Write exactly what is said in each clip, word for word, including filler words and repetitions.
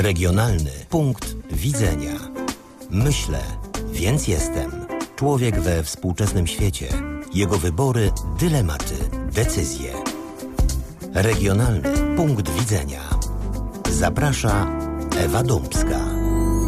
Regionalny punkt widzenia. Myślę, więc jestem. Człowiek we współczesnym świecie. Jego wybory, dylematy, decyzje. Regionalny punkt widzenia. Zaprasza Ewa Dąbska.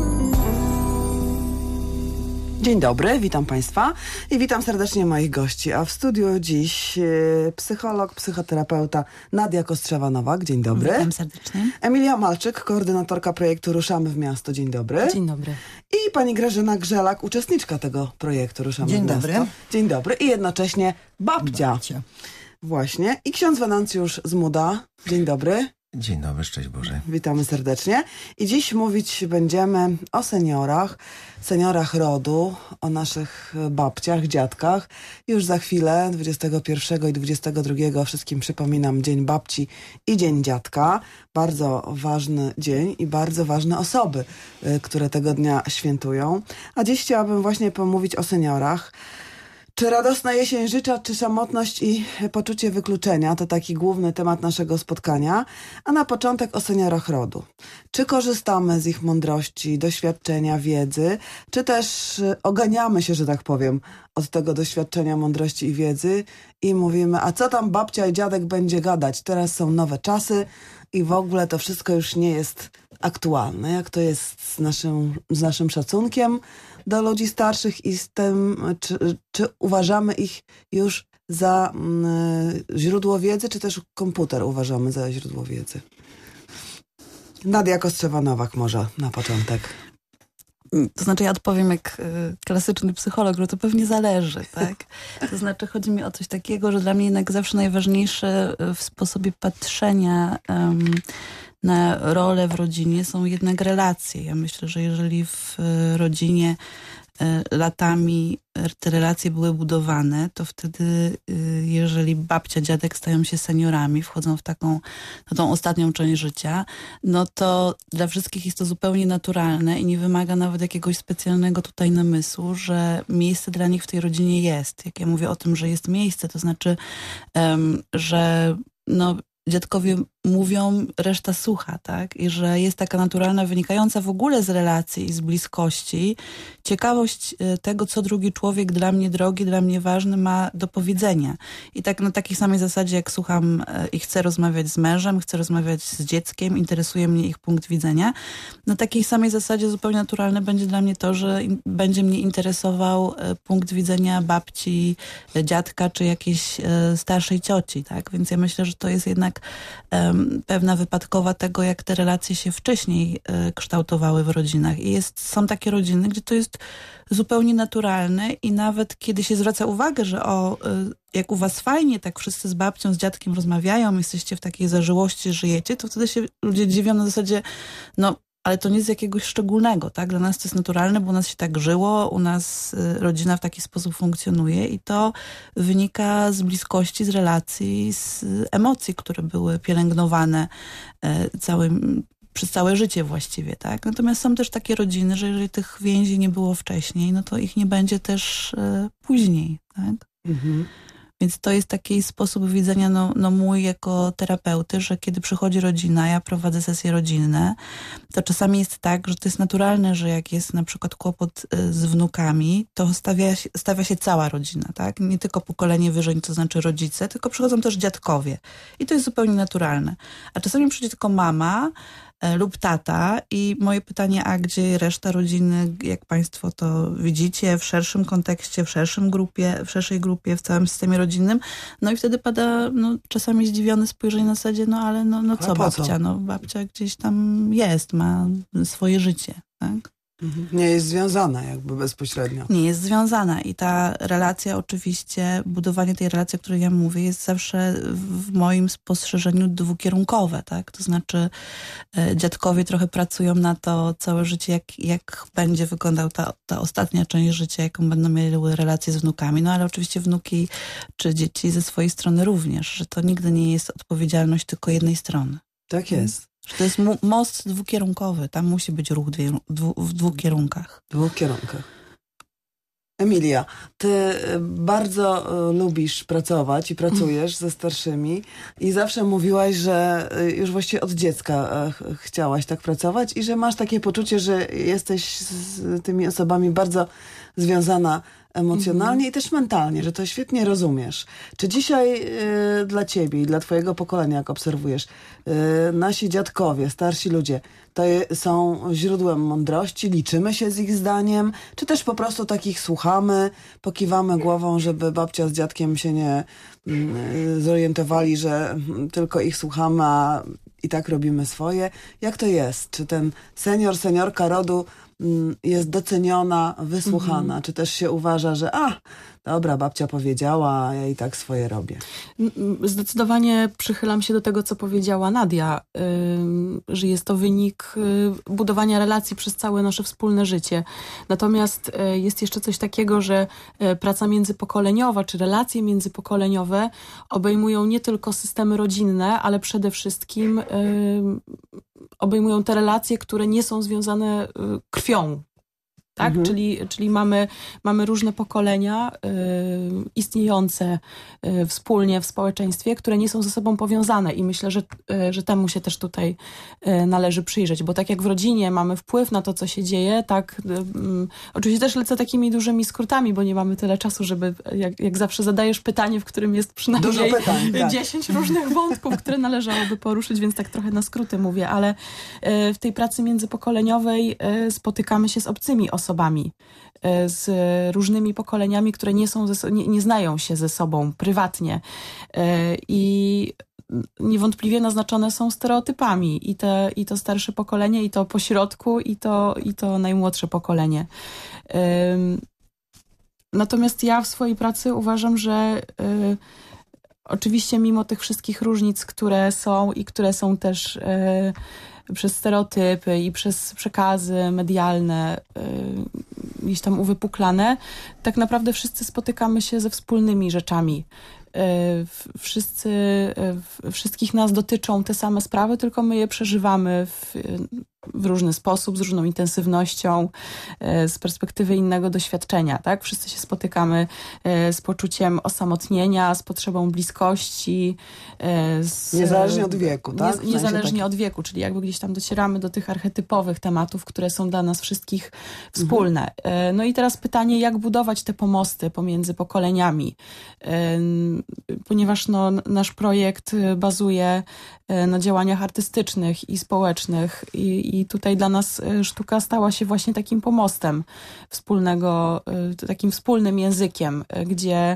Dzień dobry, witam Państwa i witam serdecznie moich gości. A w studiu dziś e, psycholog, psychoterapeuta Nadia Kostrzewa-Nowak. Dzień dobry. Witam serdecznie. Emilia Malczyk, koordynatorka projektu Ruszamy w Miasto. Dzień dobry. Dzień dobry. I pani Grażyna Grzelak, uczestniczka tego projektu Ruszamy Dzień w Miasto. dobry. Dzień dobry. I jednocześnie babcia. babcia. Właśnie. I ksiądz Wenancjusz Zmuda. Dzień dobry. Dzień dobry, szczęść Boże. Witamy serdecznie. I dziś mówić będziemy o seniorach, seniorach rodu, o naszych babciach, dziadkach. Już za chwilę, dwudziestego pierwszego i dwudziestego drugiego, wszystkim przypominam Dzień Babci i Dzień Dziadka. Bardzo ważny dzień i bardzo ważne osoby, które tego dnia świętują. A dziś chciałabym właśnie pomówić o seniorach. Czy radosna jesień życia, czy samotność i poczucie wykluczenia? To taki główny temat naszego spotkania. A na początek o seniorach rodu. Czy korzystamy z ich mądrości, doświadczenia, wiedzy, czy też oganiamy się, że tak powiem, od tego doświadczenia, mądrości i wiedzy i mówimy, a co tam babcia i dziadek będzie gadać? Teraz są nowe czasy i w ogóle to wszystko już nie jest aktualne. Jak to jest z naszym, z naszym szacunkiem do ludzi starszych i z tym, czy, czy uważamy ich już za y, źródło wiedzy, czy też komputer uważamy za źródło wiedzy? Nadia Kostrzewa-Nowak może na początek. To znaczy ja odpowiem jak y, klasyczny psycholog, że to pewnie zależy, tak? To znaczy chodzi mi o coś takiego, że dla mnie jednak zawsze najważniejsze w sposobie patrzenia um, na rolę w rodzinie są jednak relacje. Ja myślę, że jeżeli w rodzinie latami te relacje były budowane, to wtedy jeżeli babcia, dziadek stają się seniorami, wchodzą w taką no, tą ostatnią część życia, no to dla wszystkich jest to zupełnie naturalne i nie wymaga nawet jakiegoś specjalnego tutaj namysłu, że miejsce dla nich w tej rodzinie jest. Jak ja mówię o tym, że jest miejsce, to znaczy, um, że no dziadkowie mówią, reszta słucha, tak? I że jest taka naturalna, wynikająca w ogóle z relacji i z bliskości, ciekawość tego, co drugi człowiek dla mnie drogi, dla mnie ważny ma do powiedzenia. I tak na takiej samej zasadzie, jak słucham i chcę rozmawiać z mężem, chcę rozmawiać z dzieckiem, interesuje mnie ich punkt widzenia, na takiej samej zasadzie zupełnie naturalne będzie dla mnie to, że będzie mnie interesował punkt widzenia babci, dziadka, czy jakiejś starszej cioci, tak? Więc ja myślę, że to jest jednak um, pewna wypadkowa tego, jak te relacje się wcześniej y, kształtowały w rodzinach. I jest, są takie rodziny, gdzie to jest zupełnie naturalne i nawet kiedy się zwraca uwagę, że o, y, jak u was fajnie, tak wszyscy z babcią, z dziadkiem rozmawiają, jesteście w takiej zażyłości, żyjecie, to wtedy się ludzie dziwią na zasadzie, no ale to nie z jakiegoś szczególnego, tak? Dla nas to jest naturalne, bo u nas się tak żyło, u nas y, rodzina w taki sposób funkcjonuje i to wynika z bliskości, z relacji, z emocji, które były pielęgnowane y, całym, przez całe życie właściwie, tak? Natomiast są też takie rodziny, że jeżeli tych więzi nie było wcześniej, no to ich nie będzie też y, później, tak? Mhm. Więc to jest taki sposób widzenia no, no mój jako terapeuty, że kiedy przychodzi rodzina, ja prowadzę sesje rodzinne, to czasami jest tak, że to jest naturalne, że jak jest na przykład kłopot z wnukami, to stawia się, stawia się cała rodzina, tak? Nie tylko pokolenie wyżej, to znaczy rodzice, tylko przychodzą też dziadkowie. I to jest zupełnie naturalne. A czasami przyjdzie tylko mama lub tata i moje pytanie, a gdzie reszta rodziny, jak państwo to widzicie w szerszym kontekście, w szerszym grupie, w szerszej grupie, w całym systemie rodzinnym, no i wtedy pada no, czasami zdziwione spojrzenie na zasadzie, no ale no, no co babcia, co? No babcia gdzieś tam jest, ma swoje życie, tak? Nie jest związana jakby bezpośrednio. Nie jest związana i ta relacja oczywiście, budowanie tej relacji, o której ja mówię, jest zawsze w moim spostrzeżeniu dwukierunkowe, tak? To znaczy e, dziadkowie trochę pracują na to całe życie, jak, jak będzie wyglądał ta, ta ostatnia część życia, jaką będą miały relacje z wnukami, no ale oczywiście wnuki czy dzieci ze swojej strony również, że to nigdy nie jest odpowiedzialność tylko jednej strony. Tak jest. To jest mu- most dwukierunkowy. Tam musi być ruch dwie, dwu, w dwóch kierunkach. W dwóch kierunkach. Emilia, ty bardzo lubisz pracować i pracujesz ze starszymi i zawsze mówiłaś, że już właściwie od dziecka chciałaś tak pracować i że masz takie poczucie, że jesteś z tymi osobami bardzo związana emocjonalnie mm-hmm. i też mentalnie, że to świetnie rozumiesz. Czy dzisiaj y, dla ciebie i dla twojego pokolenia, jak obserwujesz, y, nasi dziadkowie, starsi ludzie, to je, są źródłem mądrości, liczymy się z ich zdaniem, czy też po prostu takich słuchamy, pokiwamy głową, żeby babcia z dziadkiem się nie y, zorientowali, że y, tylko ich słuchamy, a i tak robimy swoje. Jak to jest? Czy ten senior, seniorka rodu jest doceniona, wysłuchana, mm. czy też się uważa, że a, dobra, babcia powiedziała, a ja i tak swoje robię. Zdecydowanie przychylam się do tego, co powiedziała Nadia, yy, że jest to wynik yy, budowania relacji przez całe nasze wspólne życie. Natomiast yy, jest jeszcze coś takiego, że yy, praca międzypokoleniowa, czy relacje międzypokoleniowe obejmują nie tylko systemy rodzinne, ale przede wszystkim yy, obejmują te relacje, które nie są związane yy, krwią. Tak? Mhm. Czyli, czyli mamy, mamy różne pokolenia y, istniejące y, wspólnie w społeczeństwie, które nie są ze sobą powiązane i myślę, że, y, że temu się też tutaj y, należy przyjrzeć, bo tak jak w rodzinie mamy wpływ na to, co się dzieje, tak y, y, oczywiście też lecę takimi dużymi skrótami, bo nie mamy tyle czasu, żeby jak, jak zawsze zadajesz pytanie, w którym jest przynajmniej pytań, tak. dziesięć różnych wątków, które należałoby poruszyć, więc tak trochę na skróty mówię, ale y, w tej pracy międzypokoleniowej y, spotykamy się z obcymi osobami, osobami, z różnymi pokoleniami, które nie, są ze, nie, nie znają się ze sobą prywatnie. I niewątpliwie naznaczone są stereotypami. I, te, i to starsze pokolenie, i to pośrodku, i to, i to najmłodsze pokolenie. Natomiast ja w swojej pracy uważam, że oczywiście mimo tych wszystkich różnic, które są i które są też przez stereotypy i przez przekazy medialne y, gdzieś tam uwypuklane, tak naprawdę wszyscy spotykamy się ze wspólnymi rzeczami. Y, wszyscy, y, wszystkich nas dotyczą te same sprawy, tylko my je przeżywamy w, w różny sposób, z różną intensywnością, z perspektywy innego doświadczenia, tak? Wszyscy się spotykamy z poczuciem osamotnienia, z potrzebą bliskości. Z, niezależnie od wieku, tak? Nie, niezależnie od wieku, czyli jakby gdzieś tam docieramy do tych archetypowych tematów, które są dla nas wszystkich wspólne. Mhm. No i teraz pytanie, jak budować te pomosty pomiędzy pokoleniami? Ponieważ no, nasz projekt bazuje na działaniach artystycznych i społecznych i, i tutaj dla nas sztuka stała się właśnie takim pomostem wspólnego, takim wspólnym językiem, gdzie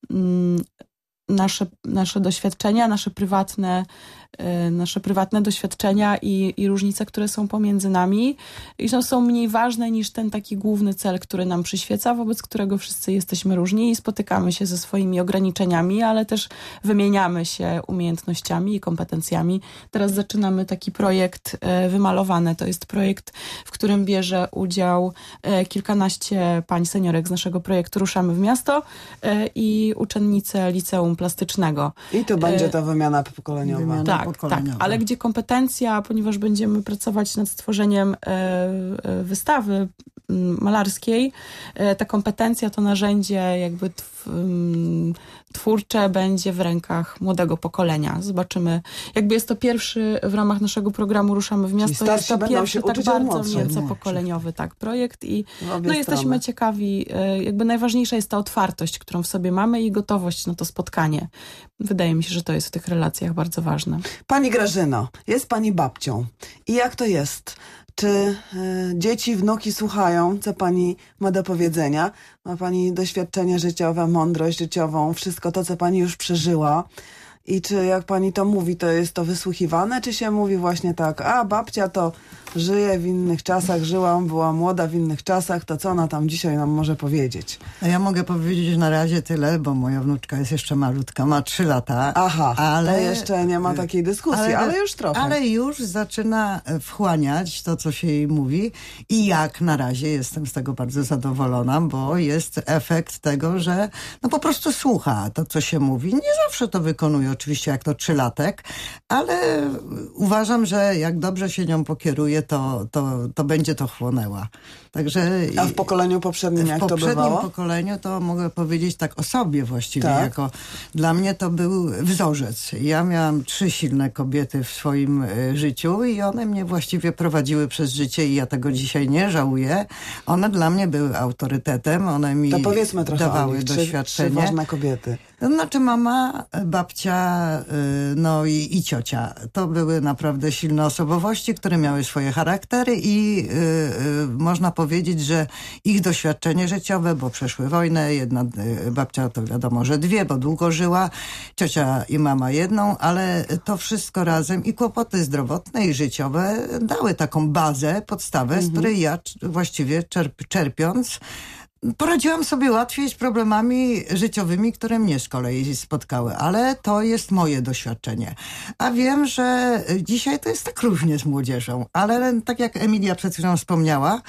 nasze, nasze doświadczenia, nasze prywatne, nasze prywatne doświadczenia i, i różnice, które są pomiędzy nami i to są mniej ważne niż ten taki główny cel, który nam przyświeca, wobec którego wszyscy jesteśmy różni i spotykamy się ze swoimi ograniczeniami, ale też wymieniamy się umiejętnościami i kompetencjami. Teraz zaczynamy taki projekt Wymalowane. To jest projekt, w którym bierze udział kilkanaście pań seniorek z naszego projektu Ruszamy w Miasto i uczennice liceum plastycznego. I to będzie ta wymiana pokoleniowa. Wymiana tak, tak, ale gdzie kompetencja, ponieważ będziemy pracować nad stworzeniem e, wystawy malarskiej, e, ta kompetencja, to narzędzie jakby tw, m, twórcze będzie w rękach młodego pokolenia. Zobaczymy. Jakby jest to pierwszy w ramach naszego programu Ruszamy w Miasto. Jest to pierwszy tak bardzo międzypokoleniowy tak, projekt i no, jesteśmy ciekawi. E, jakby najważniejsza jest ta otwartość, którą w sobie mamy i gotowość na to spotkanie. Wydaje mi się, że to jest w tych relacjach bardzo ważne. Pani Grażyno, jest pani babcią. I jak to jest? Czy y, dzieci, wnuki słuchają, co pani ma do powiedzenia? Ma pani doświadczenie życiowe, mądrość życiową, wszystko to, co pani już przeżyła. I czy jak pani to mówi, to jest to wysłuchiwane, czy się mówi właśnie tak, a babcia to żyje w innych czasach, żyła, była młoda w innych czasach, to co ona tam dzisiaj nam może powiedzieć? No ja mogę powiedzieć na razie tyle, bo moja wnuczka jest jeszcze malutka, ma trzy lata. Aha, ale to jeszcze nie ma takiej dyskusji, ale, ale już trochę. Ale już zaczyna wchłaniać to, co się jej mówi i jak na razie jestem z tego bardzo zadowolona, bo jest efekt tego, że no po prostu słucha to, co się mówi. Nie zawsze to wykonuje oczywiście jak to trzylatek, ale uważam, że jak dobrze się nią pokieruje, to, to, to będzie to chłonęła. Także A w pokoleniu poprzednim jak w to poprzednim bywało? pokoleniu to mogę powiedzieć tak o sobie właściwie. Tak. Jako, dla mnie to był wzorzec. Ja miałam trzy silne kobiety w swoim y, życiu i one mnie właściwie prowadziły przez życie i ja tego dzisiaj nie żałuję. One dla mnie były autorytetem, one mi To powiedzmy trochę dawały o nich. Trzy, doświadczenie. trzy ważne kobiety. To znaczy mama, babcia, y, no i, i ciocia. To były naprawdę silne osobowości, które miały swoje charaktery i y, y, można powiedzieć, że ich doświadczenie życiowe, bo przeszły wojnę, jedna y, babcia to wiadomo, że dwie, bo długo żyła, ciocia i mama jedną, ale to wszystko razem i kłopoty zdrowotne i życiowe dały taką bazę, podstawę, mhm. z której ja właściwie czerp, czerpiąc poradziłam sobie łatwiej z problemami życiowymi, które mnie z kolei spotkały, ale to jest moje doświadczenie. A wiem, że dzisiaj to jest tak różnie z młodzieżą, ale tak jak Emilia przed chwilą wspomniała,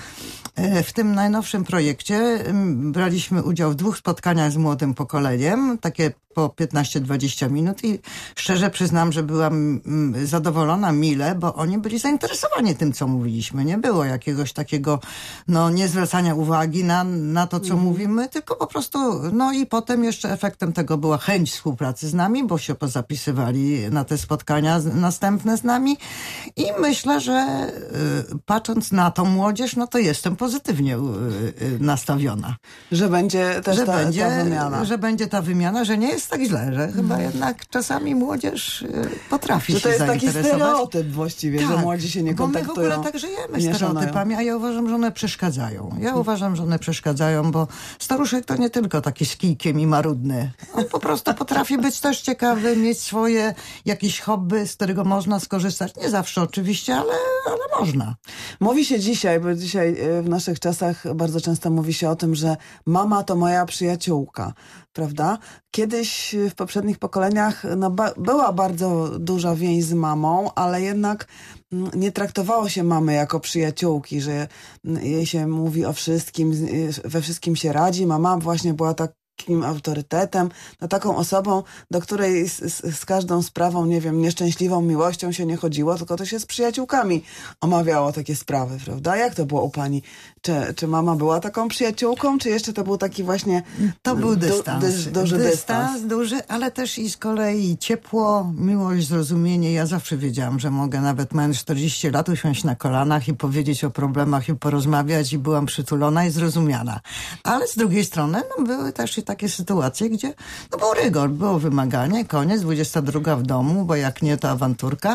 w tym najnowszym projekcie braliśmy udział w dwóch spotkaniach z młodym pokoleniem, takie po piętnaście dwadzieścia minut i szczerze przyznam, że byłam zadowolona mile, bo oni byli zainteresowani tym, co mówiliśmy. Nie było jakiegoś takiego no, niezwracania uwagi na, na to, co mm. mówimy, tylko po prostu, no i potem jeszcze efektem tego była chęć współpracy z nami, bo się pozapisywali na te spotkania z, następne z nami i myślę, że y, patrząc na tą młodzież, no to jestem pozytywnie y, y, nastawiona. Że będzie też że ta, będzie, ta wymiana. Że będzie ta wymiana, że nie jest tak źle, że chyba jednak czasami młodzież potrafi że się to jest zainteresować. taki stereotyp właściwie, tak, że młodzi się nie kontaktują. Bo my w ogóle tak żyjemy nie stereotypami, a ja uważam, że one przeszkadzają. Ja uważam, że one przeszkadzają, bo staruszek to nie tylko taki z kijkiem i marudny. On po prostu potrafi być też ciekawy, mieć swoje jakieś hobby, z którego można skorzystać. Nie zawsze oczywiście, ale, ale można. Mówi się dzisiaj, bo dzisiaj w naszych czasach bardzo często mówi się o tym, że mama to moja przyjaciółka. Prawda? Kiedyś w poprzednich pokoleniach no, ba- była bardzo duża więź z mamą, ale jednak m, nie traktowało się mamy jako przyjaciółki, że m, jej się mówi o wszystkim, we wszystkim się radzi. Mama właśnie była tak takim autorytetem, no taką osobą, do której z, z, z każdą sprawą, nie wiem, nieszczęśliwą miłością się nie chodziło, tylko to się z przyjaciółkami omawiało takie sprawy, prawda? Jak to było u pani? Czy, czy mama była taką przyjaciółką, czy jeszcze to był taki właśnie to był dystans. Du, dy, duży dystans. Dystans duży, ale też i z kolei ciepło, miłość, zrozumienie. Ja zawsze wiedziałam, że mogę nawet mając czterdzieści lat usiąść na kolanach i powiedzieć o problemach i porozmawiać i byłam przytulona i zrozumiana. Ale z drugiej strony no, były też i takie sytuacje, gdzie no, był rygor, było wymaganie, koniec, dwudziesta druga w domu, bo jak nie, to awanturka.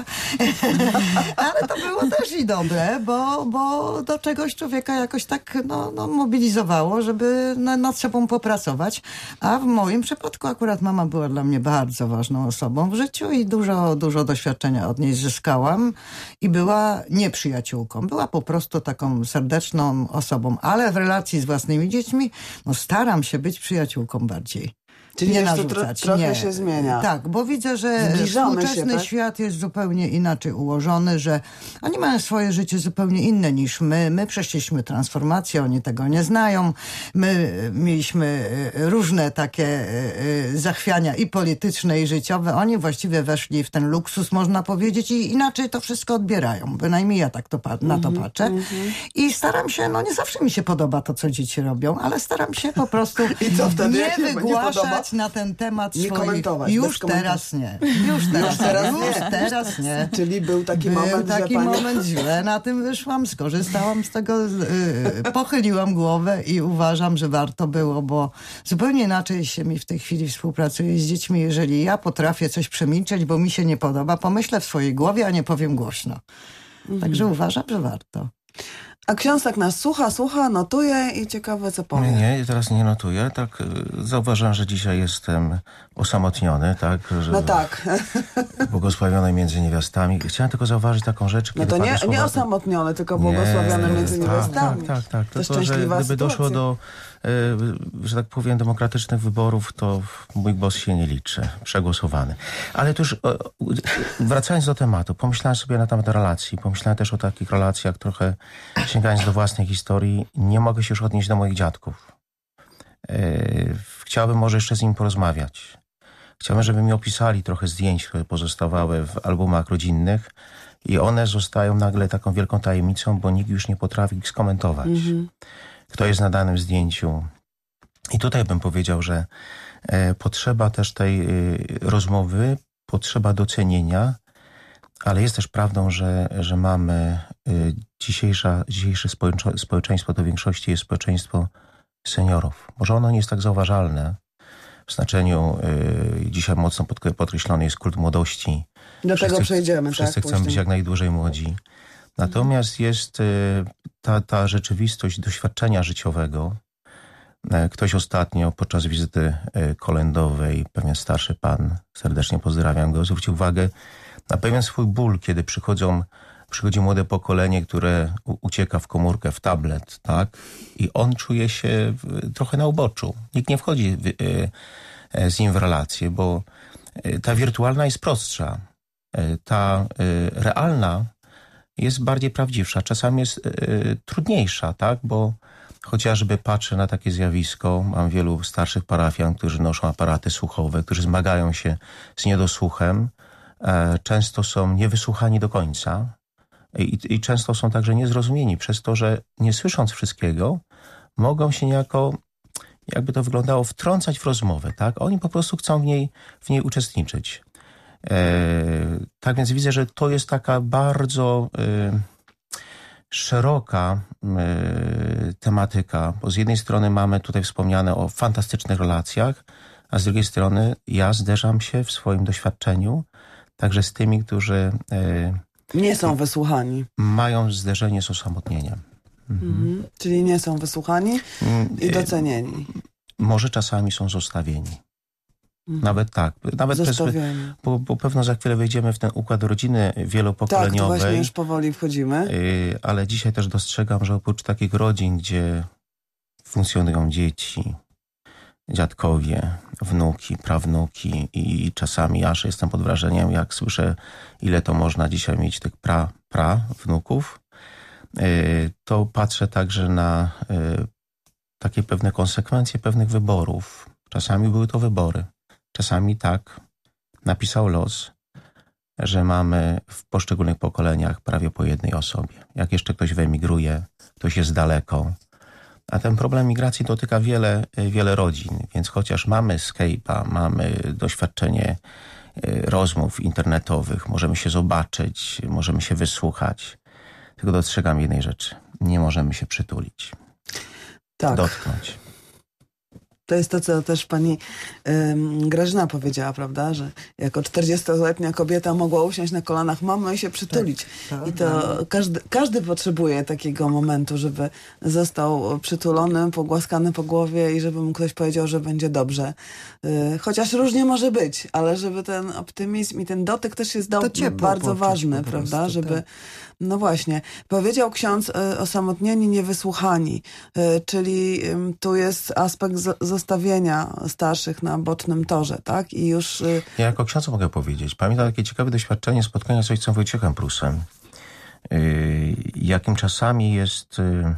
Ale to było też i dobre, bo, bo do czegoś człowieka jakoś tak no, no, mobilizowało, żeby na, nad sobą popracować. A w moim przypadku akurat mama była dla mnie bardzo ważną osobą w życiu i dużo, dużo doświadczenia od niej zyskałam i była nie przyjaciółką. Była po prostu taką serdeczną osobą, ale w relacji z własnymi dziećmi no, staram się być przyjaciółką bardziej. Czyli nie jeszcze narzucać. tro, trochę nie. się zmienia. Tak, bo widzę, że Zbliżamy współczesny się, tak? świat jest zupełnie inaczej ułożony, że oni mają swoje życie zupełnie inne niż my. My przeszliśmy transformację, oni tego nie znają. My mieliśmy różne takie zachwiania i polityczne, i życiowe. Oni właściwie weszli w ten luksus, można powiedzieć, i inaczej to wszystko odbierają. Bynajmniej ja tak to, na to patrzę. Mm-hmm. I staram się, no nie zawsze mi się podoba to, co dzieci robią, ale staram się po prostu I co wtedy, nie wygłaszać nie na ten temat nie swoich... komentować. Już teraz nie. Już teraz, już teraz, już nie. teraz nie. Czyli był taki był moment, taki że pani... moment źle. Na tym wyszłam, skorzystałam z tego, yy, pochyliłam głowę i uważam, że warto było, bo zupełnie inaczej się mi w tej chwili współpracuje z dziećmi, jeżeli ja potrafię coś przemilczeć, bo mi się nie podoba, pomyślę w swojej głowie, a nie powiem głośno. Mhm. Także uważam, że warto. A książek nas słucha, słucha, notuje i ciekawe co powie. Nie, nie, teraz nie notuję. Tak, zauważyłem, że dzisiaj jestem osamotniony, tak? Że no tak. Błogosławiony między niewiastami. Chciałem tylko zauważyć taką rzecz, kiedy no to nie, słowa... nie osamotniony, tylko błogosławiony między tak, niewiastami. Tak, tak, tak. To tylko, że gdyby sytuacja. doszło do, że tak powiem, demokratycznych wyborów, to mój głos się nie liczy. Przegłosowany. Ale to już wracając do tematu, pomyślałem sobie na temat relacji. Pomyślałem też o takich relacjach trochę sięgając do własnej historii. Nie mogę się już odnieść do moich dziadków. Chciałbym może jeszcze z nim porozmawiać. Chciałem, żeby mi opisali trochę zdjęć, które pozostawały w albumach rodzinnych i one zostają nagle taką wielką tajemnicą, bo nikt już nie potrafi ich skomentować. Mm-hmm. Kto jest na danym zdjęciu. I tutaj bym powiedział, że e, potrzeba też tej e, rozmowy, potrzeba docenienia, ale jest też prawdą, że, że mamy y, dzisiejsza, dzisiejsze społeczeństwo, to w większości jest społeczeństwo seniorów. Może ono nie jest tak zauważalne w znaczeniu, y, dzisiaj mocno podkreślony jest kult młodości. Do wszyscy, tego przejdziemy, Wszyscy tak? chcą Później. być jak najdłużej młodzi. Natomiast jest y, ta, ta rzeczywistość doświadczenia życiowego. Ktoś ostatnio podczas wizyty kolędowej, pewien starszy pan, serdecznie pozdrawiam go, zwrócił uwagę na pewien swój ból, kiedy przychodzą, przychodzi młode pokolenie, które ucieka w komórkę, w tablet, tak? I on czuje się trochę na uboczu. Nikt nie wchodzi w, z nim w relacje, bo ta wirtualna jest prostsza. Ta realna jest bardziej prawdziwsza. Czasami jest trudniejsza, tak? Bo chociażby patrzę na takie zjawisko, mam wielu starszych parafian, którzy noszą aparaty słuchowe, którzy zmagają się z niedosłuchem, e, często są niewysłuchani do końca i, i często są także niezrozumieni przez to, że nie słysząc wszystkiego, mogą się niejako, jakby to wyglądało, wtrącać w rozmowę, tak? Oni po prostu chcą w niej, w niej uczestniczyć. E, tak więc widzę, że to jest taka bardzo... E, szeroka y, tematyka, bo z jednej strony mamy tutaj wspomniane o fantastycznych relacjach, a z drugiej strony ja zderzam się w swoim doświadczeniu także z tymi, którzy y, nie są wysłuchani. Mają zderzenie z osamotnieniem. Mhm. Mhm. Czyli nie są wysłuchani i docenieni. Y, może czasami są zostawieni. Mhm. Nawet tak. Nawet przez, bo, bo pewno za chwilę wejdziemy w ten układ rodziny wielopokoleniowej. Tak, to właśnie już powoli wchodzimy. Yy, ale dzisiaj też dostrzegam, że oprócz takich rodzin, gdzie funkcjonują dzieci, dziadkowie, wnuki, prawnuki i czasami aż jestem pod wrażeniem, jak słyszę, ile to można dzisiaj mieć tych pra, pra wnuków, yy, to patrzę także na yy, takie pewne konsekwencje pewnych wyborów. Czasami były to wybory. Czasami tak napisał los, że mamy w poszczególnych pokoleniach prawie po jednej osobie. Jak jeszcze ktoś wyemigruje, ktoś jest daleko. A ten problem migracji dotyka wiele, wiele rodzin, więc chociaż mamy Skype'a, mamy doświadczenie rozmów internetowych, możemy się zobaczyć, możemy się wysłuchać, tylko dostrzegam jednej rzeczy. Nie możemy się przytulić, tak. dotknąć. To jest to, co też pani ym, Grażyna powiedziała, prawda? Że jako czterdziestoletnia kobieta mogła usiąść na kolanach mamy i się przytulić. Tak, tak, I to tak. każdy, każdy potrzebuje takiego momentu, żeby został przytulony, pogłaskany po głowie i żeby mu ktoś powiedział, że będzie dobrze. Yy, chociaż różnie może być, ale żeby ten optymizm i ten dotyk też jest do, bardzo ważny, prawda? Prostu, żeby tak. No właśnie. Powiedział ksiądz y, osamotnieni, niewysłuchani, y, czyli y, tu jest aspekt z, zostawienia starszych na bocznym torze, tak? I już... Y... Ja jako ksiądz mogę powiedzieć. Pamiętam takie ciekawe doświadczenie spotkania z ojcem Wojciechem Prusem, y, jakim czasami jest... Y,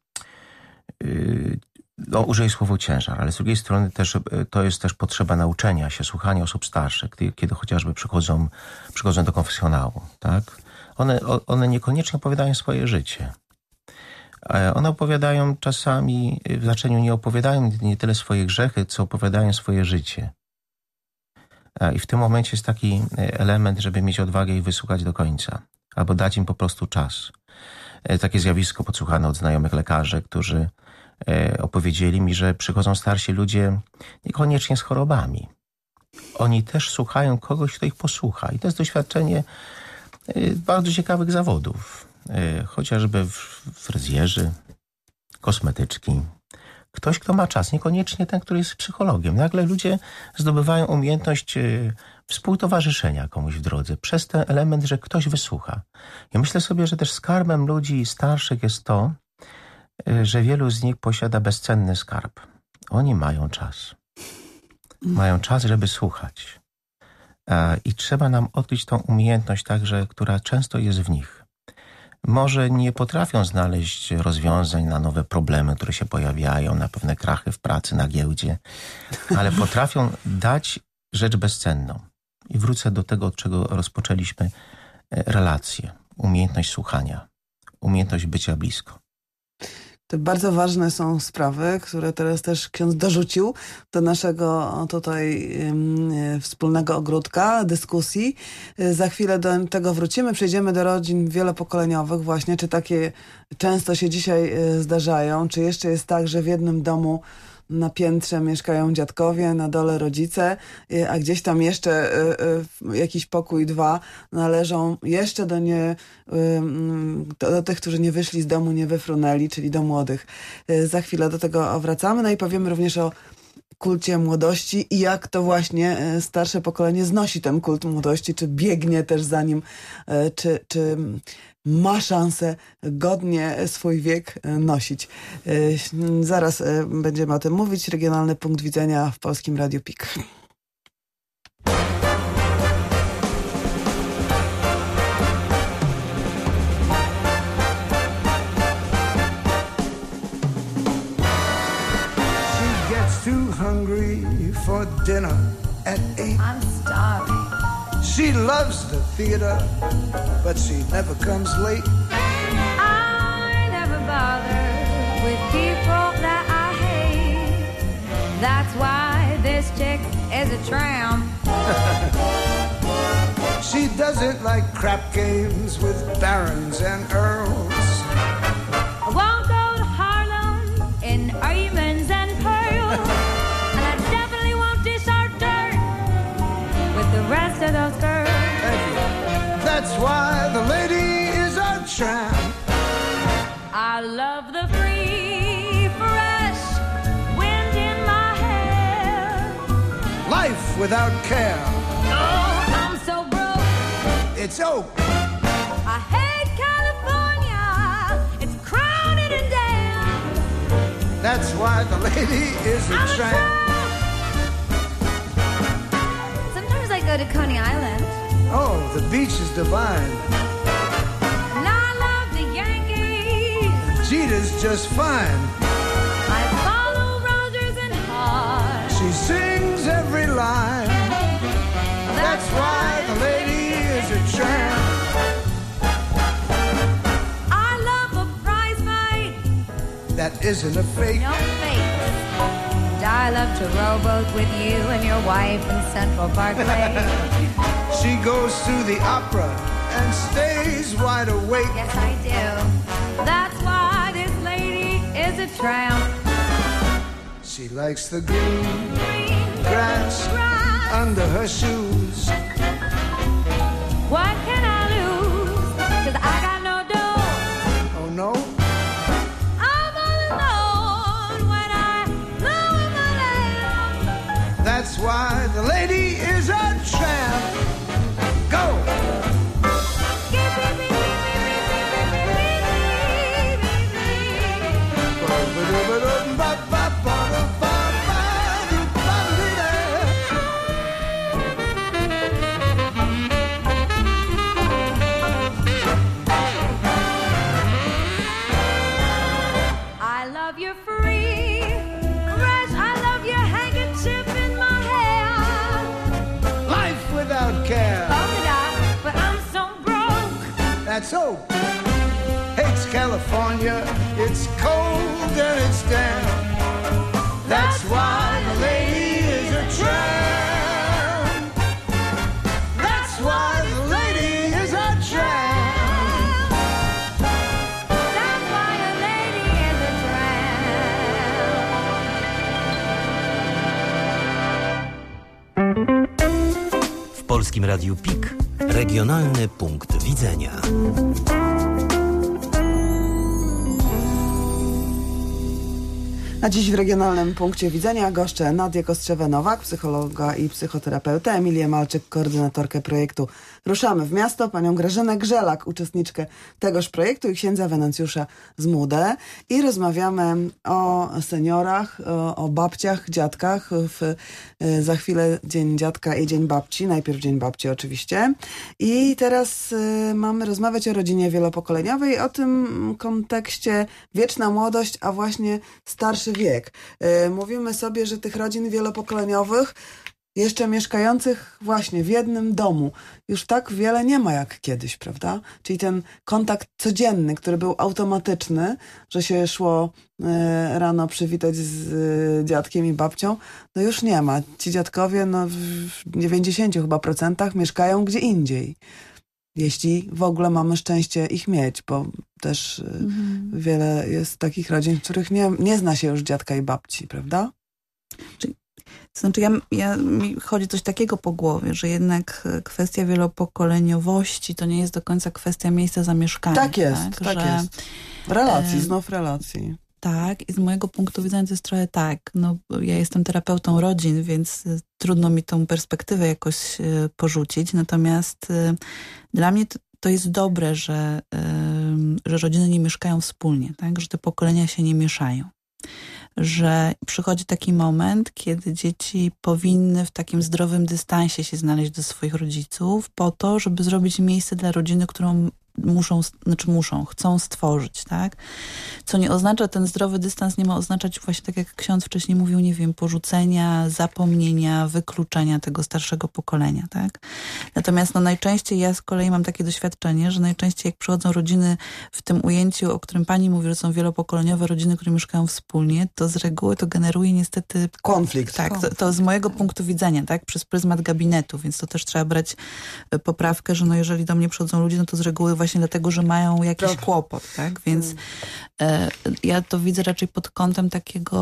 y, no, użyję słowo ciężar, ale z drugiej strony też to jest też potrzeba nauczenia się, słuchania osób starszych, kiedy, kiedy chociażby przychodzą, przychodzą do konfesjonału, tak? One, one niekoniecznie opowiadają swoje życie. One opowiadają czasami, w znaczeniu nie opowiadają nie tyle swoje grzechy, co opowiadają swoje życie. I w tym momencie jest taki element, żeby mieć odwagę i wysłuchać do końca. Albo dać im po prostu czas. Takie zjawisko podsłuchane od znajomych lekarzy, którzy opowiedzieli mi, że przychodzą starsi ludzie niekoniecznie z chorobami. Oni też słuchają kogoś, kto ich posłucha. I to jest doświadczenie bardzo ciekawych zawodów. Chociażby fryzjerzy, kosmetyczki. Ktoś, kto ma czas, niekoniecznie ten, który jest psychologiem. Nagle ludzie zdobywają umiejętność współtowarzyszenia komuś w drodze przez ten element, że ktoś wysłucha. I myślę sobie, że też skarbem ludzi starszych jest to, że wielu z nich posiada bezcenny skarb. Oni mają czas. Mają czas, żeby słuchać. I trzeba nam odkryć tą umiejętność także, która często jest w nich. Może nie potrafią znaleźć rozwiązań na nowe problemy, które się pojawiają, na pewne krachy w pracy, na giełdzie, ale potrafią dać rzecz bezcenną. I wrócę do tego, od czego rozpoczęliśmy relacje. Umiejętność słuchania, umiejętność bycia blisko. To bardzo ważne są sprawy, które teraz też ksiądz dorzucił do naszego tutaj um, wspólnego ogródka, dyskusji. Za chwilę do tego wrócimy, przejdziemy do rodzin wielopokoleniowych właśnie, czy takie często się dzisiaj zdarzają, czy jeszcze jest tak, że w jednym domu na piętrze mieszkają dziadkowie, na dole rodzice, a gdzieś tam jeszcze jakiś pokój, dwa należą jeszcze do nie do tych, którzy nie wyszli z domu, nie wyfrunęli, czyli do młodych. Za chwilę do tego wracamy, no i powiemy również o kulcie młodości i jak to właśnie starsze pokolenie znosi ten kult młodości, czy biegnie też za nim, czy, czy ma szansę godnie swój wiek nosić. Zaraz będziemy o tym mówić. Regionalny punkt widzenia w Polskim Radiu P I K. She gets too hungry for dinner at eight. I'm starving. She loves the theater, but she never comes late. I never bother with people that I hate. That's why this chick is a tramp. She doesn't like crap games with barons and earls. I won't go to Harlem in diamonds and pearls. And I definitely won't dish our dirt with the rest of those girls. That's why the lady is a tramp. I love the free, fresh wind in my hair. Life without care. Oh, I'm so broke. It's oak. I hate California. It's crowded and damn. That's why the lady is a I'm tramp. a tramp. Sometimes I go to Coney Island. Oh, the beach is divine. And I love the Yankees. Jeter's just fine. I follow Rogers and Hart. She sings every line. That's why the lady is a tramp. I love a prize fight. That isn't a fake. No fake. And I love to rowboat with you and your wife in Central Parkway. She goes to the opera and stays wide awake. Yes, I do. That's why this lady is a tramp. She likes the green Green grass grass. under her shoes. What can I lose? 'Cause I got no dough. Oh no, I'm all alone when I lower my lamp. that's why the lady is a tramp. Go! I love your free fresh. I love your handkerchief in my hair. Life without care. Polka dot, but I'm so broke. That's hope. Hates California. It's cold and it's damp. That's why the lady is a tramp. That's why the lady is a tramp. That's why a lady is a tramp. W Polskim Radiu P I K regionalny punkt widzenia. A dziś w regionalnym punkcie widzenia goszczę Nadię Kostrzewę-Nowak, psychologa i psychoterapeuta, Emilię Malczyk, koordynatorkę projektu Ruszamy w Miasto, panią Grażynę Grzelak, uczestniczkę tegoż projektu i księdza Wenencjusza Zmudę. I rozmawiamy o seniorach, o, o babciach, dziadkach. W, za chwilę Dzień Dziadka i Dzień Babci. Najpierw Dzień Babci oczywiście. I teraz y, mamy rozmawiać o rodzinie wielopokoleniowej, o tym kontekście wieczna młodość, a właśnie starszy wiek. Y, mówimy sobie, że tych rodzin wielopokoleniowych Jeszcze mieszkających właśnie w jednym domu już tak wiele nie ma jak kiedyś, prawda? Czyli ten kontakt codzienny, który był automatyczny, że się szło e, rano przywitać z e, dziadkiem i babcią, no już nie ma. Ci dziadkowie no, w dziewięćdziesięciu chyba procentach mieszkają gdzie indziej. Jeśli w ogóle mamy szczęście ich mieć, bo też e, mhm. wiele jest takich rodzin, w których nie, nie zna się już dziadka i babci, prawda? Czyli To znaczy, ja, ja, mi chodzi coś takiego po głowie, że jednak kwestia wielopokoleniowości to nie jest do końca kwestia miejsca zamieszkania. Tak jest, tak, tak że, jest. Relacji, e, znów relacji. Tak, i z mojego punktu widzenia to jest trochę tak. No, ja jestem terapeutą rodzin, więc trudno mi tą perspektywę jakoś e, porzucić. Natomiast e, dla mnie to, to jest dobre, że, e, że rodziny nie mieszkają wspólnie, tak? Że te pokolenia się nie mieszają. Że przychodzi taki moment, kiedy dzieci powinny w takim zdrowym dystansie się znaleźć do swoich rodziców po to, żeby zrobić miejsce dla rodziny, którą muszą, znaczy muszą, chcą stworzyć, tak? Co nie oznacza, ten zdrowy dystans nie ma oznaczać właśnie tak jak ksiądz wcześniej mówił, nie wiem, porzucenia, zapomnienia, wykluczenia tego starszego pokolenia, tak? Natomiast no najczęściej ja z kolei mam takie doświadczenie, że najczęściej jak przychodzą rodziny w tym ujęciu, o którym pani mówi, że są wielopokoleniowe rodziny, które mieszkają wspólnie, to z reguły to generuje niestety konflikt. Tak, konflikt. To, to z mojego punktu widzenia, tak? Przez pryzmat gabinetu, więc to też trzeba brać poprawkę, że no jeżeli do mnie przychodzą ludzie, no to z reguły właśnie dlatego, że mają jakiś tak. kłopot, tak? Więc hmm. e, ja to widzę raczej pod kątem takiego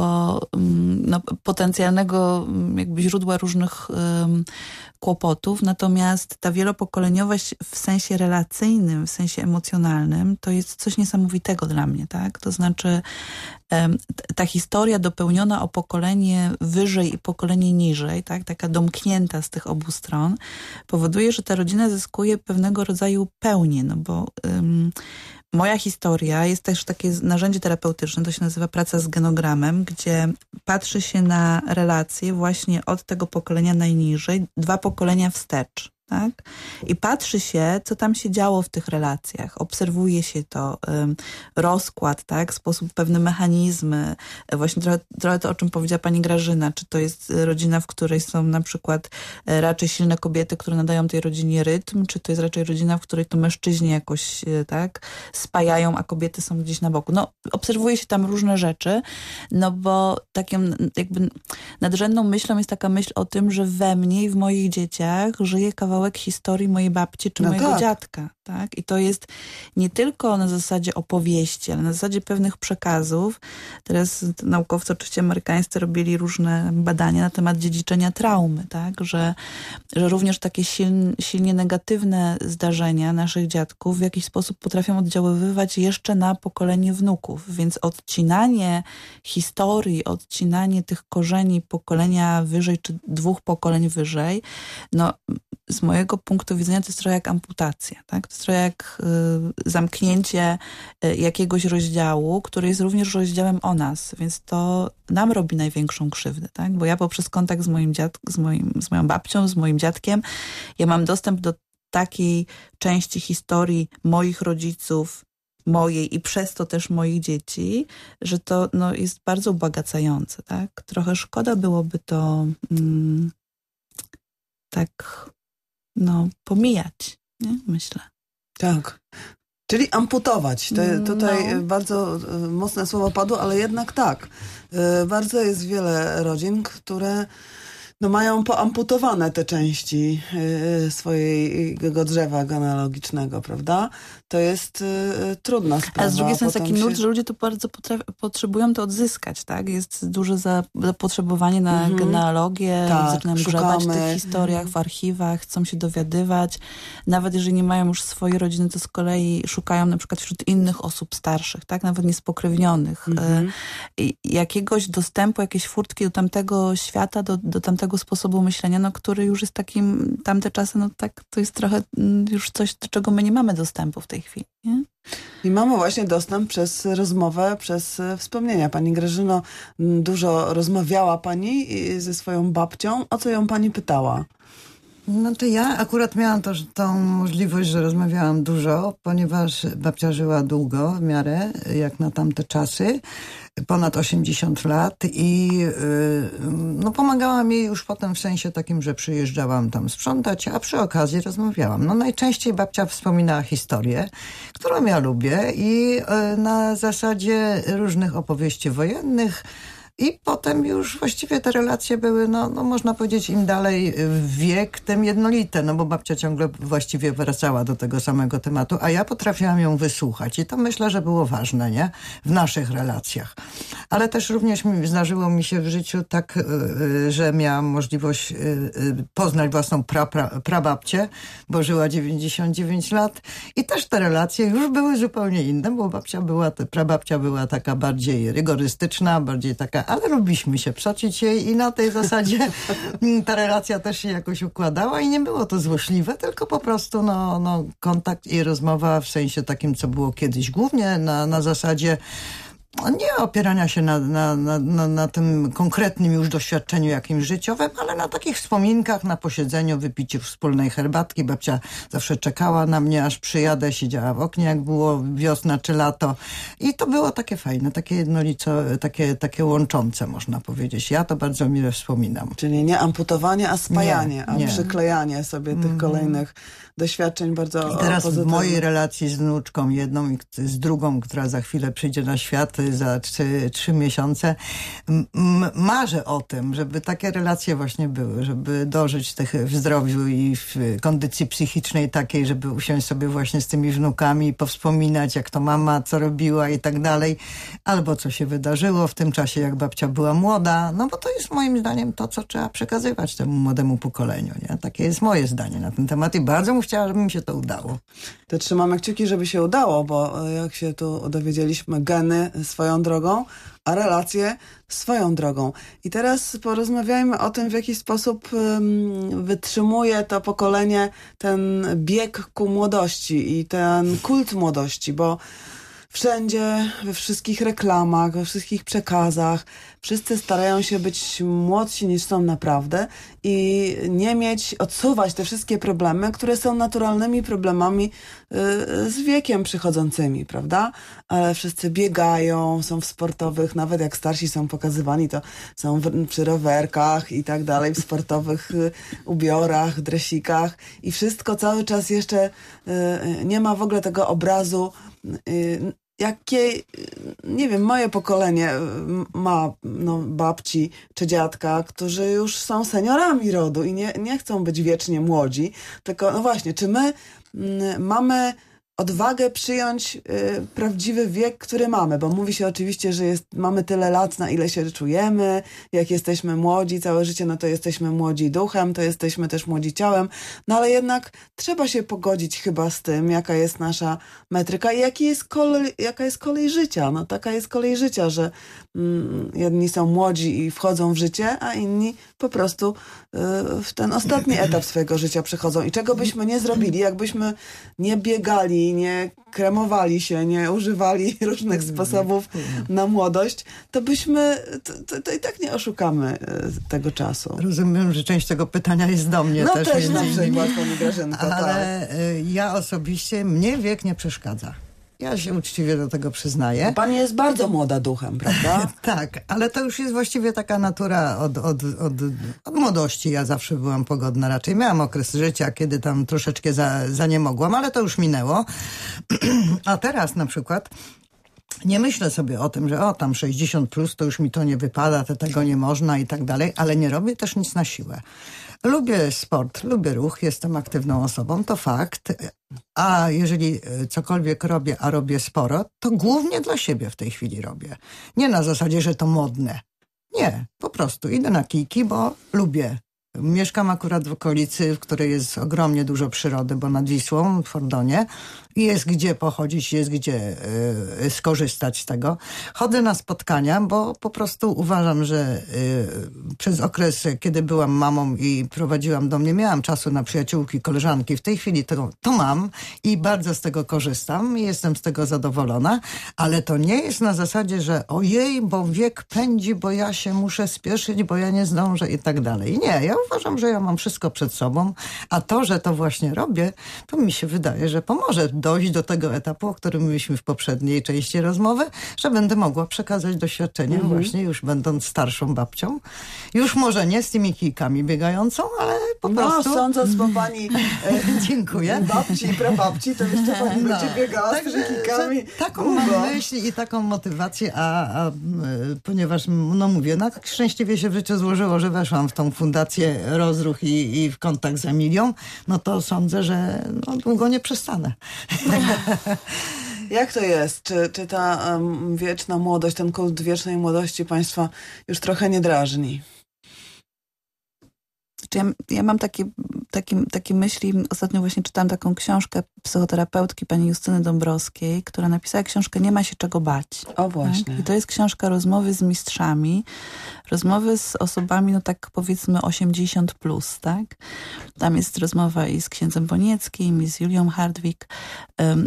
no, potencjalnego jakby źródła różnych um, kłopotów, natomiast ta wielopokoleniowość w sensie relacyjnym, w sensie emocjonalnym, to jest coś niesamowitego dla mnie, tak? To znaczy um, ta historia dopełniona o pokolenie wyżej i pokolenie niżej, tak? Taka domknięta z tych obu stron, powoduje, że ta rodzina zyskuje pewnego rodzaju pełnię, no bo um, moja historia jest też takie narzędzie terapeutyczne, to się nazywa praca z genogramem, gdzie patrzy się na relacje właśnie od tego pokolenia najniżej, dwa pokolenia wstecz. Tak? I patrzy się, co tam się działo w tych relacjach. Obserwuje się to, um, rozkład, tak? Sposób, pewne mechanizmy. Właśnie trochę, trochę to, o czym powiedziała pani Grażyna. Czy to jest rodzina, w której są na przykład raczej silne kobiety, które nadają tej rodzinie rytm, czy to jest raczej rodzina, w której to mężczyźni jakoś tak spajają, a kobiety są gdzieś na boku. No, obserwuje się tam różne rzeczy, no bo takim jakby nadrzędną myślą jest taka myśl o tym, że we mnie i w moich dzieciach żyje kawałek historii mojej babci czy no mojego tak. dziadka. Tak? I to jest nie tylko na zasadzie opowieści, ale na zasadzie pewnych przekazów. Teraz naukowcy oczywiście amerykańscy robili różne badania na temat dziedziczenia traumy, tak? Że, że również takie siln, silnie negatywne zdarzenia naszych dziadków w jakiś sposób potrafią oddziaływać jeszcze na pokolenie wnuków. Więc odcinanie historii, odcinanie tych korzeni pokolenia wyżej czy dwóch pokoleń wyżej, no z mojego punktu widzenia to jest trochę jak amputacja, tak? To jest trochę jak y, zamknięcie y, jakiegoś rozdziału, który jest również rozdziałem o nas, więc to nam robi największą krzywdę, tak? Bo ja poprzez kontakt z moim dziad, z, moim, z moją babcią, z moim dziadkiem, ja mam dostęp do takiej części historii moich rodziców, mojej i przez to też moich dzieci, że to no, jest bardzo ubogacające, tak? Trochę szkoda byłoby to mm, tak no, pomijać, nie? Myślę. Tak. Czyli amputować. To, tutaj no. bardzo mocne słowo padło, ale jednak tak. Bardzo jest wiele rodzin, które no, mają poamputowane te części swojego drzewa genealogicznego, prawda? To jest y, trudna sprawa. A z drugiej strony jest taki się... nurt, że ludzie to bardzo potraf- potrzebują to odzyskać, tak? Jest duże zapotrzebowanie na mm-hmm. genealogię, tak, zaczynają grzebać w tych historiach, w archiwach, chcą się dowiadywać. Nawet jeżeli nie mają już swojej rodziny, to z kolei szukają na przykład wśród innych osób starszych, tak? Nawet niespokrewnionych. Mm-hmm. Y, jakiegoś dostępu, jakiejś furtki do tamtego świata, do, do tamtego sposobu myślenia, no, który już jest takim, tamte czasy, no tak, to jest trochę już coś, do czego my nie mamy dostępu w tej chwili, nie? I mamy właśnie dostęp przez rozmowę, przez wspomnienia. Pani Grażyno, dużo rozmawiała pani ze swoją babcią. O co ją pani pytała? No to ja akurat miałam to, tą możliwość, że rozmawiałam dużo, ponieważ babcia żyła długo w miarę, jak na tamte czasy. ponad osiemdziesiąt lat i no, pomagałam jej już potem w sensie takim, że przyjeżdżałam tam sprzątać, a przy okazji rozmawiałam. No najczęściej babcia wspominała historię, którą ja lubię i na zasadzie różnych opowieści wojennych. I potem już właściwie te relacje były, no, no można powiedzieć, im dalej w wiek, tym jednolite, no bo babcia ciągle właściwie wracała do tego samego tematu, a ja potrafiłam ją wysłuchać i to myślę, że było ważne, nie? W naszych relacjach. Ale też również mi, zdarzyło mi się w życiu tak, że miałam możliwość poznać własną pra, pra, prababcię, bo żyła dziewięćdziesiąt dziewięć lat i też te relacje już były zupełnie inne, bo babcia była, prababcia była taka bardziej rygorystyczna, bardziej taka, ale lubiliśmy się przocić jej i na tej zasadzie ta relacja też się jakoś układała i nie było to złośliwe, tylko po prostu no, no, kontakt i rozmowa w sensie takim, co było kiedyś, głównie na, na zasadzie nie opierania się na, na, na, na, na tym konkretnym już doświadczeniu jakimś życiowym, ale na takich wspominkach, na posiedzeniu, wypiciu wspólnej herbatki. Babcia zawsze czekała na mnie, aż przyjadę, siedziała w oknie, jak było wiosna czy lato. I to było takie fajne, takie jednolice, takie, takie łączące, można powiedzieć. Ja to bardzo mile wspominam. Czyli nie amputowanie, a spajanie, nie, a nie. przyklejanie sobie tych mm. kolejnych doświadczeń bardzo I teraz pozytywnych. w mojej relacji z wnuczką jedną i z drugą, która za chwilę przyjdzie na świat, za trzy, trzy miesiące, m- marzę o tym, żeby takie relacje właśnie były, żeby dożyć tych w zdrowiu i w kondycji psychicznej takiej, żeby usiąść sobie właśnie z tymi wnukami i powspominać, jak to mama, co robiła i tak dalej, albo co się wydarzyło w tym czasie, jak babcia była młoda, no bo to jest moim zdaniem to, co trzeba przekazywać temu młodemu pokoleniu, nie? Takie jest moje zdanie na ten temat i bardzo bym chciała, żeby mi się to udało. To trzymamy kciuki, żeby się udało, bo jak się tu dowiedzieliśmy, geny swoją drogą, a relacje swoją drogą. I teraz porozmawiajmy o tym, w jaki sposób um, wytrzymuje to pokolenie ten bieg ku młodości i ten kult młodości, bo wszędzie, we wszystkich reklamach, we wszystkich przekazach wszyscy starają się być młodsi niż są naprawdę i nie mieć, odsuwać te wszystkie problemy, które są naturalnymi problemami y, z wiekiem przychodzącymi, prawda? Ale wszyscy biegają, są w sportowych, nawet jak starsi są pokazywani, to są w, przy rowerkach i tak dalej, w sportowych y, ubiorach, dresikach i wszystko cały czas jeszcze y, nie ma w ogóle tego obrazu y, jakie, nie wiem, moje pokolenie ma no, babci czy dziadka, którzy już są seniorami rodu i nie, nie chcą być wiecznie młodzi, tylko no właśnie, czy my m, mamy odwagę przyjąć y, prawdziwy wiek, który mamy, bo mówi się oczywiście, że jest, mamy tyle lat, na ile się czujemy, jak jesteśmy młodzi, całe życie, no to jesteśmy młodzi duchem, to jesteśmy też młodzi ciałem, no ale jednak trzeba się pogodzić chyba z tym, jaka jest nasza metryka i jaki jest kolej, jaka jest kolej życia. No taka jest kolej życia, że mm, jedni są młodzi i wchodzą w życie, a inni po prostu y, w ten ostatni etap swojego życia przychodzą. I czego byśmy nie zrobili, jakbyśmy nie biegali, nie kremowali się, nie używali różnych sposobów na młodość, to byśmy, to, to, to i tak nie oszukamy tego czasu. Rozumiem, że część tego pytania jest do mnie no też. No też na przykład, pani Grażynko. Ale tak. Ja osobiście, mnie wiek nie przeszkadza. Ja się uczciwie do tego przyznaję. Pani jest bardzo młoda duchem, prawda? Tak, ale to już jest właściwie taka natura od, od, od, od młodości. Ja zawsze byłam pogodna raczej. Miałam okres życia, kiedy tam troszeczkę za, za nie mogłam, ale to już minęło. A teraz na przykład nie myślę sobie o tym, że o tam sześćdziesiąt plus to już mi to nie wypada, to tego nie można i tak dalej, ale nie robię też nic na siłę. Lubię sport, lubię ruch, jestem aktywną osobą, to fakt. A jeżeli cokolwiek robię, a robię sporo, to głównie dla siebie w tej chwili robię. Nie na zasadzie, że to modne. Nie, po prostu idę na kijki, bo lubię. Mieszkam akurat w okolicy, w której jest ogromnie dużo przyrody, bo nad Wisłą, w Fordonie, i jest gdzie pochodzić, jest gdzie y, skorzystać z tego. Chodzę na spotkania, bo po prostu uważam, że y, przez okres, kiedy byłam mamą i prowadziłam do mnie, miałam czasu na przyjaciółki, koleżanki. W tej chwili to, to mam i bardzo z tego korzystam i jestem z tego zadowolona, ale to nie jest na zasadzie, że ojej, bo wiek pędzi, bo ja się muszę spieszyć, bo ja nie zdążę i tak dalej. Nie, ja uważam, że ja mam wszystko przed sobą, a to, że to właśnie robię, to mi się wydaje, że pomoże dojść do tego etapu, o którym mówiliśmy w poprzedniej części rozmowy, że będę mogła przekazać doświadczenie Mhm. właśnie już będąc starszą babcią. Już może nie z tymi kijkami biegającą, ale po No, prostu... sądząc po pani e, Dziękuję. babci i prababci, to jeszcze pani No. będzie biegała z tymi kikami. że taką mam myśl i taką motywację, a, a e, ponieważ, no mówię, no, szczęśliwie się w życiu złożyło, że weszłam w tą fundację Rozruch i, i w kontakt z Emilią, no to sądzę, że no, długo nie przestanę. Jak to jest? Czy, czy ta um, wieczna młodość, ten kult wiecznej młodości państwa już trochę nie drażni? Czy ja, ja mam takie, takie, takie myśli, ostatnio właśnie czytałam taką książkę psychoterapeutki pani Justyny Dąbrowskiej, która napisała książkę Nie ma się czego bać. O właśnie. Tak? I to jest książka rozmowy z mistrzami, rozmowy z osobami, no tak powiedzmy osiemdziesiąt plus, tak? Tam jest rozmowa i z księdzem Bonieckim, i z Julią Hardwig. Um,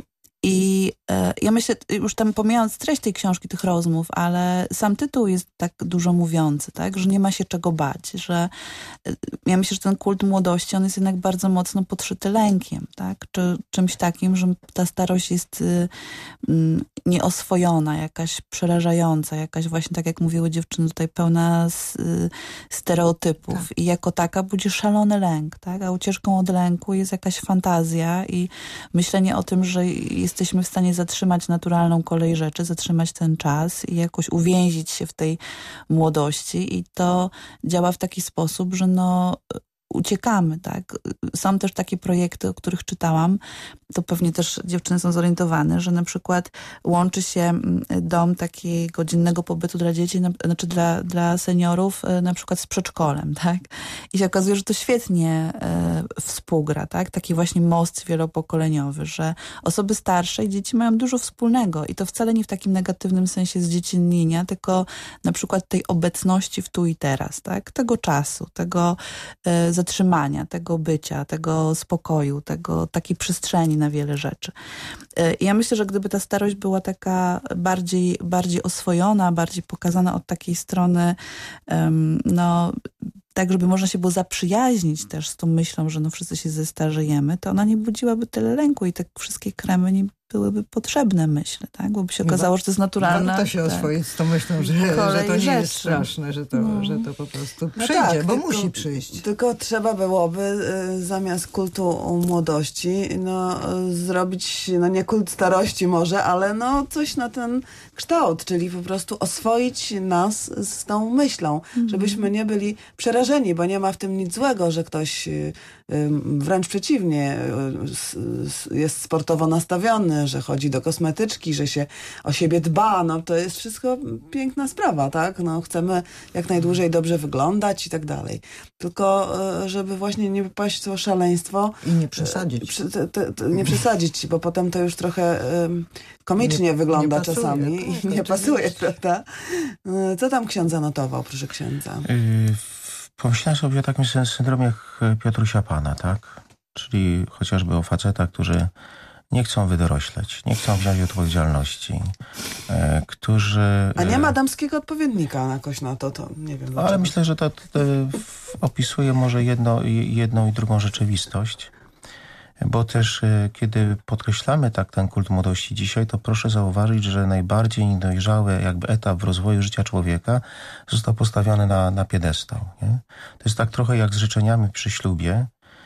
I e, ja myślę, już tam pomijając treść tej książki, tych rozmów, ale sam tytuł jest tak dużo mówiący, tak? Że nie ma się czego bać, że e, ja myślę, że ten kult młodości, on jest jednak bardzo mocno podszyty lękiem, tak? Czy czymś takim, że ta starość jest y, y, nieoswojona, jakaś przerażająca, jakaś właśnie, tak jak mówiły dziewczyny, tutaj pełna z, y, stereotypów. Tak. I jako taka budzi szalony lęk, tak? A ucieczką od lęku jest jakaś fantazja i myślenie o tym, że jesteśmy w stanie zatrzymać naturalną kolej rzeczy, zatrzymać ten czas i jakoś uwięzić się w tej młodości. I to działa w taki sposób, że no uciekamy, tak? Są też takie projekty, o których czytałam, to pewnie też dziewczyny są zorientowane, że na przykład łączy się dom takiego dziennego pobytu dla dzieci, na, znaczy dla, dla seniorów, na przykład z przedszkolem, tak? I się okazuje, że to świetnie e, współgra, tak? Taki właśnie most wielopokoleniowy, że osoby starsze i dzieci mają dużo wspólnego i to wcale nie w takim negatywnym sensie zdziecinnienia, tylko na przykład tej obecności w tu i teraz, tak? Tego czasu, tego e, zatrzymania, tego bycia, tego spokoju, tego, takiej przestrzeni na wiele rzeczy. I ja myślę, że gdyby ta starość była taka bardziej, bardziej oswojona, bardziej pokazana od takiej strony, um, no tak, żeby można się było zaprzyjaźnić też z tą myślą, że no wszyscy się zestarzejemy, to ona nie budziłaby tyle lęku i te wszystkie kremy nie byłyby potrzebne, myślę, tak? Bo by się okazało, że to jest naturalne. Warto się tak. oswoić z tą myślą, że, że to nie rzeczy. jest straszne, że to, No. że to po prostu No przyjdzie, tak, bo tylko- musi przyjść. Tylko trzeba byłoby y, zamiast kultu młodości no, y, zrobić, no nie kult starości może, ale no coś na ten kształt, czyli po prostu oswoić nas z tą myślą, Mhm. żebyśmy nie byli przerażeni, bo nie ma w tym nic złego, że ktoś y, y, wręcz przeciwnie y, s, s, jest sportowo nastawiony, że chodzi do kosmetyczki, że się o siebie dba, no to jest wszystko piękna sprawa, tak? No chcemy jak najdłużej dobrze wyglądać i tak dalej. Tylko y, żeby właśnie nie wypaść w to szaleństwo, I nie przesadzić. przy, te, te, te, nie przesadzić, bo potem to już trochę ym, komicznie Nie- wygląda nie pasuje, czasami tak, i nie oczywiście. pasuje, prawda? Y, Co tam ksiądz zanotował, proszę księdza? Yy, pomyślałem sobie o takim syn- syndromie Piotrusia Pana, tak? Czyli chociażby o facetach, którzy nie chcą wydorośleć, nie chcą wziąć odpowiedzialności, e, którzy... A nie e, ma damskiego odpowiednika jakoś na to, to nie wiem Ale dlaczego. myślę, że to, to, to w- opisuje może jedno, jedną i drugą rzeczywistość, bo też e, kiedy podkreślamy tak ten kult młodości dzisiaj, to proszę zauważyć, że najbardziej niedojrzały jakby etap w rozwoju życia człowieka został postawiony na, na piedestał. Nie? To jest tak trochę jak z życzeniami przy ślubie,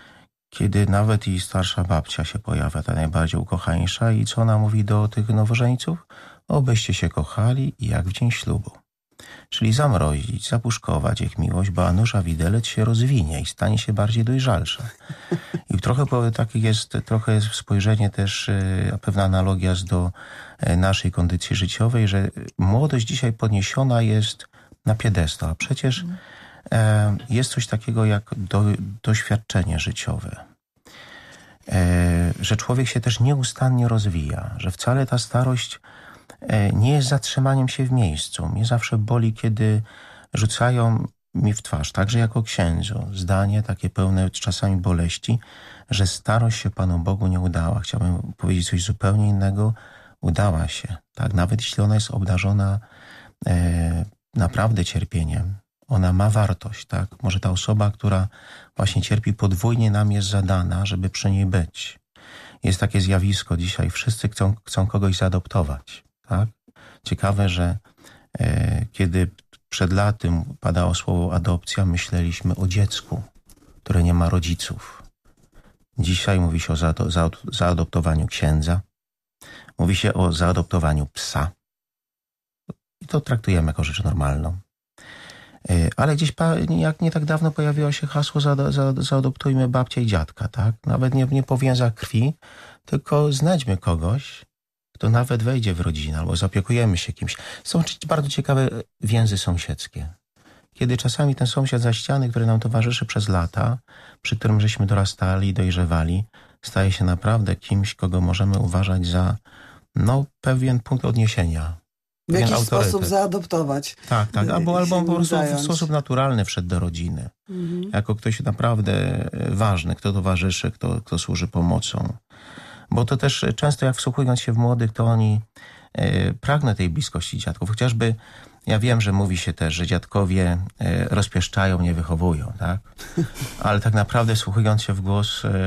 kiedy nawet i starsza babcia się pojawia, ta najbardziej ukochańsza i co ona mówi do tych nowożeńców? Obyście się kochali jak w dzień ślubu. Czyli zamrozić, zapuszkować ich miłość, bo Anusza widelec się rozwinie i stanie się bardziej dojrzalsza. I trochę po- takie jest, trochę jest spojrzenie też, e, pewna analogia z do e, naszej kondycji życiowej, że młodość dzisiaj podniesiona jest na piedestał, a przecież e, jest coś takiego jak do, doświadczenie życiowe. E, że człowiek się też nieustannie rozwija, że wcale ta starość e, nie jest zatrzymaniem się w miejscu. Mnie zawsze boli, kiedy rzucają mi w twarz, także jako księdzu, zdanie takie pełne czasami boleści, że starość się Panu Bogu nie udała. Chciałbym powiedzieć coś zupełnie innego. Udała się, tak? Nawet jeśli ona jest obdarzona e, naprawdę cierpieniem, ona ma wartość, tak? Może ta osoba, która właśnie cierpi podwójnie, nam jest zadana, żeby przy niej być. Jest takie zjawisko dzisiaj, wszyscy chcą, chcą kogoś zaadoptować, tak? Ciekawe, że e, kiedy przed laty padało słowo adopcja, myśleliśmy o dziecku, które nie ma rodziców. Dzisiaj mówi się o zaado- za- zaadoptowaniu księdza, mówi się o zaadoptowaniu psa. I to traktujemy jako rzecz normalną. Ale gdzieś pa, jak nie tak dawno pojawiło się hasło za, za, zaadoptujmy babcię i dziadka, tak? Nawet nie, nie po więzach krwi, tylko znajdźmy kogoś, kto nawet wejdzie w rodzinę albo zaopiekujemy się kimś. Są bardzo ciekawe więzy sąsiedzkie. Kiedy czasami ten sąsiad za ściany, który nam towarzyszy przez lata, przy którym żeśmy dorastali, dojrzewali, staje się naprawdę kimś, kogo możemy uważać za no, pewien punkt odniesienia. W jakiś autorytet. sposób zaadoptować. Tak, tak. Albo, albo po prostu zająć. w sposób naturalny wszedł do rodziny. Mhm. Jako ktoś naprawdę ważny, kto towarzyszy, kto, kto służy pomocą. Bo to też często jak wsłuchując się w młodych, to oni e, pragną tej bliskości dziadków. Chociażby ja wiem, że mówi się też, że dziadkowie e, rozpieszczają, nie wychowują, tak? Ale tak naprawdę słuchując się w głos e,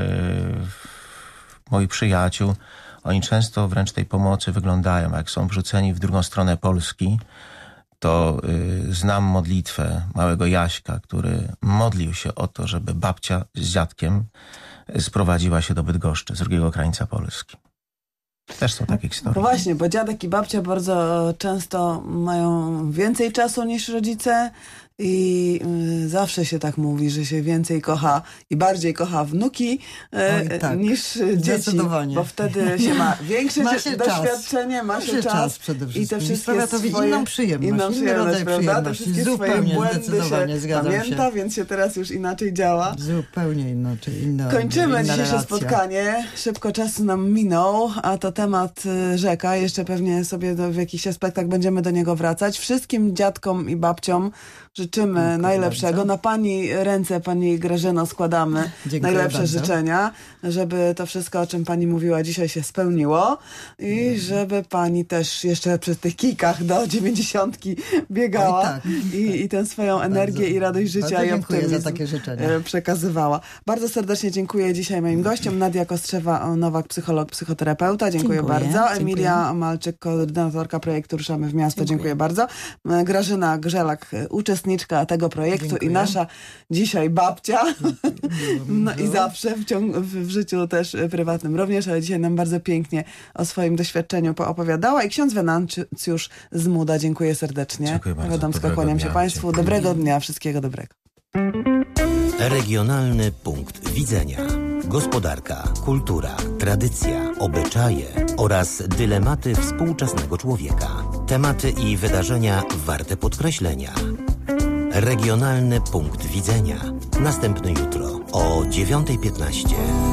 moich przyjaciół, oni często wręcz tej pomocy wyglądają. Jak są wrzuceni w drugą stronę Polski, to y, znam modlitwę małego Jaśka, który modlił się o to, żeby babcia z dziadkiem sprowadziła się do Bydgoszczy, z drugiego krańca Polski. Też są takie historie. No właśnie, bo dziadek i babcia bardzo często mają więcej czasu niż rodzice i y, zawsze się tak mówi, że się więcej kocha i bardziej kocha wnuki y, Oj, tak. niż dzieci. Zdecydowanie. Bo wtedy się ma większe Ma się doświadczenie, czas. ma się, Ma się czas, czas przede i te wszystkim. wszystkie Sprawia to swoje, inną przyjemność, inną inny przyjemność, rodzaj prawda? Te przyjemności. wszystkie swoje Zupełnie, błędy zdecydowanie, się zgadzam pamięta, się. więc się teraz już inaczej działa. Zupełnie inaczej. Inna, Kończymy inna dzisiejsze relacja. spotkanie. Szybko czas nam minął, a to temat y, rzeka. Jeszcze pewnie sobie do, w jakichś aspektach będziemy do niego wracać. Wszystkim dziadkom i babciom życzymy Dziękuję najlepszego. bardzo. Na pani ręce, pani Grażyno, składamy Dziękuję najlepsze bardzo. życzenia, żeby to wszystko, o czym pani mówiła dzisiaj, się spełniło i żeby pani też jeszcze przy tych kijkach do dziewięćdziesiątki biegała Oj, tak. i, i tę swoją energię Bardzo- i radość życia bardzo i dziękuję za optymizm takie życzenia. e, przekazywała. Bardzo serdecznie dziękuję dzisiaj moim gościom. Nadia Kostrzewa-Nowak, psycholog, psychoterapeuta. Dziękuję, Dziękuję, bardzo. dziękuję. Emilia Malczyk, koordynatorka projektu Ruszamy w Miasto. Dziękuję, Dziękuję. bardzo. E, Grażyna Grzelak, e, uczestniczka tego projektu Dziękuję. i nasza dzisiaj babcia. No i było. zawsze w, ciągu, w, w życiu też e, prywatnym również, ale dzisiaj nam bardzo pięknie o swoim doświadczeniu poopowiadała. I ksiądz Wenancjusz z Muda. Dziękuję serdecznie. Dziękuję bardzo. Wiadomsko, Dobrego kłaniam się dnia. Państwu. Dziękuję. Dobrego dnia. Wszystkiego dobrego. Regionalny punkt widzenia. Gospodarka, kultura, tradycja, obyczaje oraz dylematy współczesnego człowieka. Tematy i wydarzenia warte podkreślenia. Regionalny punkt widzenia. Następny jutro o dziewiąta piętnaście.